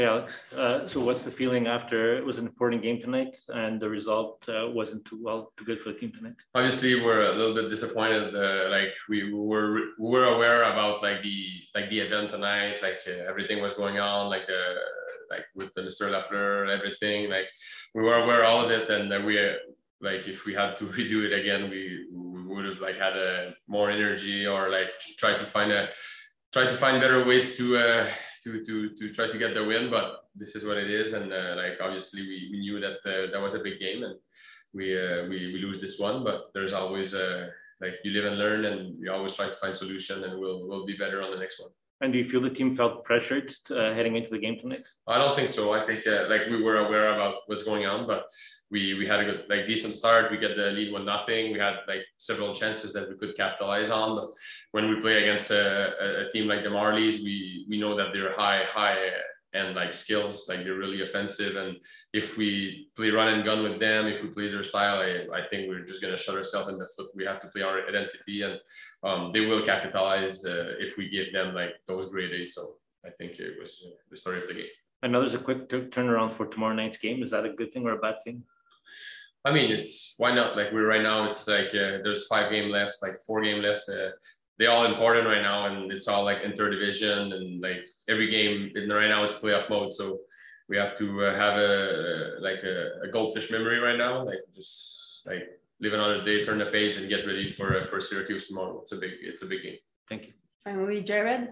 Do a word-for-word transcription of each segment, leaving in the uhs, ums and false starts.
Hey Alex, uh, so what's the feeling after it was an important game tonight and the result uh, wasn't too well, too good for the team tonight? Obviously, we're a little bit disappointed. Uh, like we were, we were aware about like the like the event tonight. Like uh, everything was going on, like uh, like with the Mister Lafleur, everything. Like we were aware of all of it, and uh, we uh, like if we had to redo it again, we, we would have like had a more energy or like try to find a try to find better ways to. Uh, to to to try to get the win, but this is what it is, and uh, like obviously we, we knew that uh, that was a big game, and we uh, we we lose this one, but there's always uh, like you live and learn, and we always try to find solution, and we'll we'll be better on the next one. And do you feel the team felt pressured uh, heading into the game tonight? I don't think so. I think uh, like we were aware about what's going on, but we we had a good like decent start. We get the lead one nothing. We had like several chances that we could capitalize on, but when we play against a, a team like the Marlies, we we know that they're high high and like skills, like they're really offensive. And if we play run and gun with them, if we play their style, I, I think we're just going to shut ourselves in the foot. We have to play our identity, and um, they will capitalize uh, if we give them like those great A's. So I think it was uh, the story of the game. I know there's a quick t- turnaround for tomorrow night's game. Is that a good thing or a bad thing? I mean, it's why not? Like we're right now, it's like uh, there's five game left, like four game left. Uh, they all important right now, and it's all like interdivision, and like every game right now is playoff mode. So we have to uh, have a like a, a goldfish memory right now, like just like live another day, turn the page, and get ready for uh, for Syracuse tomorrow. It's a big it's a big game. Thank you. Finally, Jared.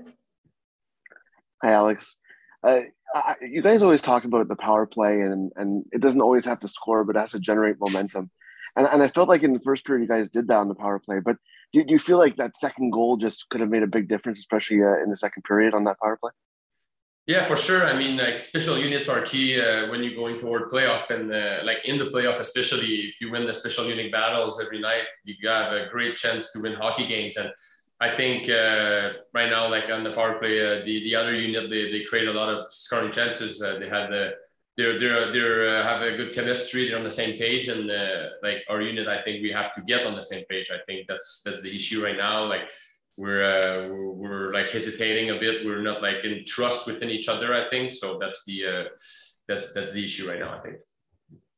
Hi, Alex. Uh, I, you guys always talk about the power play, and and it doesn't always have to score, but it has to generate momentum. And and I felt like in the first period you guys did that on the power play. But do, do you feel like that second goal just could have made a big difference, especially uh, in the second period on that power play? Yeah, for sure. I mean, like special units are key uh, when you're going toward playoff, and uh, like in the playoff, especially if you win the special unit battles every night, you have a great chance to win hockey games. And I think uh, right now, like on the power play, uh, the the other unit they, they create a lot of scoring chances. Uh, they had the they're they're they're uh, have a good chemistry. They're on the same page, and uh, like our unit, I think we have to get on the same page. I think that's that's the issue right now. Like we're uh, we're, we're like hesitating a bit. We're not like in trust within each other. I think so. That's the uh, that's that's the issue right now, I think.